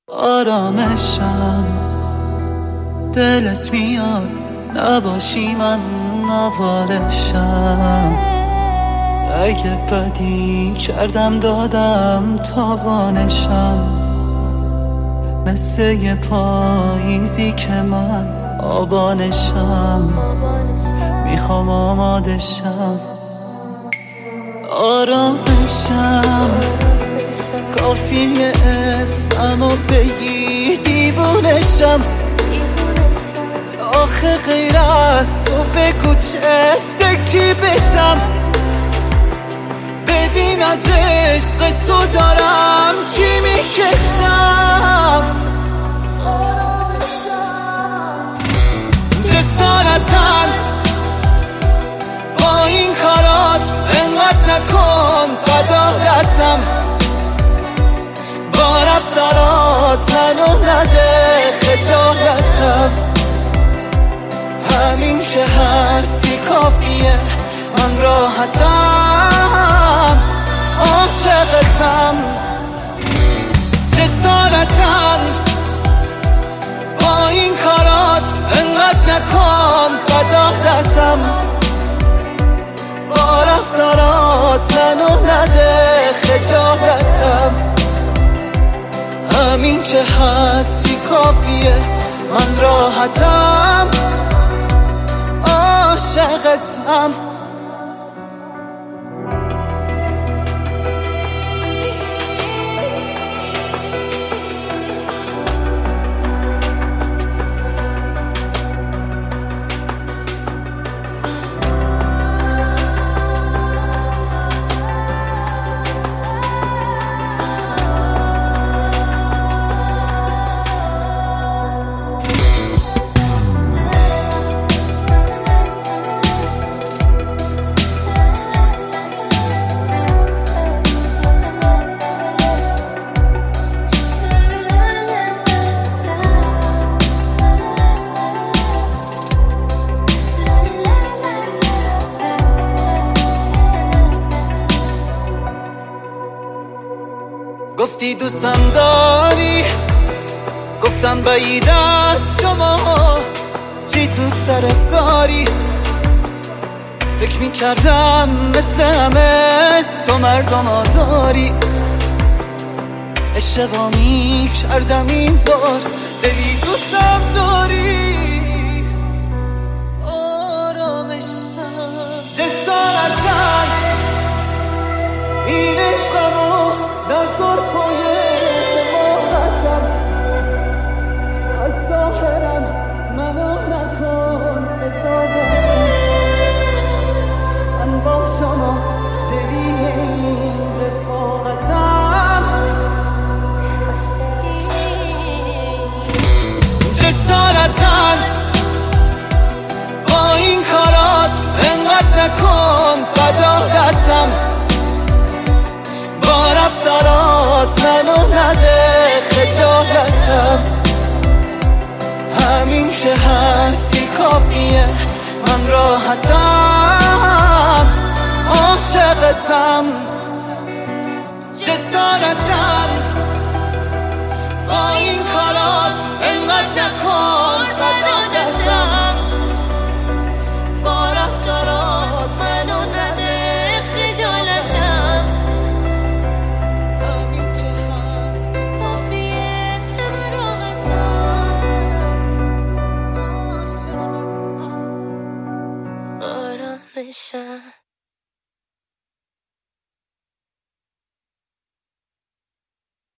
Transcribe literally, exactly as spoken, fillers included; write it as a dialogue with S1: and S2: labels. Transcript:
S1: آرامشم دلت میاد نباشی من نوارشم. اگه بدی کردم دادم تاوانشم، مثل یه پاییزی که من آبانشم، میخوام آمادشم. آرامشم کافیه اسممو بگی دیوونشم. آخه غیر از تو بگو چه افتکی بشم. ببین از عشق تو دارم چی میکشم. جسارتن با این کارات انقدر نکن بد عادتم. با رفتارات تنو نده خجالتم. همین که هستی کافیه من راحتم، عاشقتم. جسارتن با این کارات انقدر نکن بد عادتم. با رفتارات تنو نده خجالتم. همین که هستی کافیه من راحتم، عاشقتم. گفتی دوستم داری، گفتم بعید از شما چی تو سرت داری. فکر میکردم مثل همه تو مردم آزاری. اشتباه میکردم این بار دلی دوستم داری. آرامشم جسارتن این عشقمو نظر پای اعتمادتم. از ظاهرم منو نکن قضاوتم. من با شما دلی این رفاقتم. جسارتن با این کارات انقدر نکن بد عادتم. با رفتارات منو نده خجالتم. همین که هستی کافیه من راحتم، عاشقتم. جسارتن با این کارات انقدر نکن بد عادتم. با رفتارات منو نده خجالتم.
S2: آرامشم